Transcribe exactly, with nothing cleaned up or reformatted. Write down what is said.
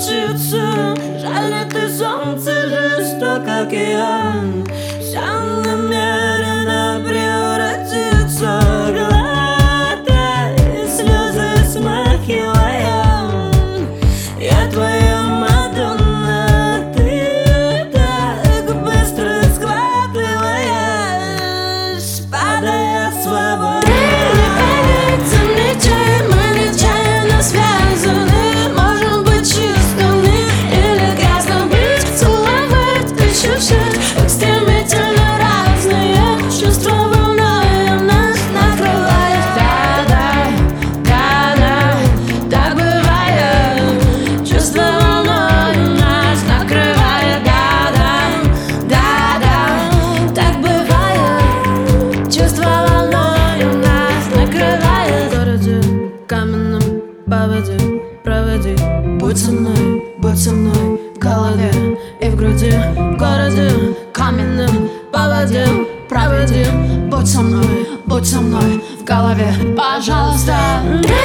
превратиться. Жаль, нет, ты солнце жесток, океан. Все намеренно превратиться. Глотай слезы, смахивая. Я твоя Мадонна, ты так быстро схватываешь, падая свободно. Поводи, проводи, будь со мной, будь со мной в голове и в груди, в городе каменным. По воде, проводи, будь со мной, будь со мной в голове, пожалуйста.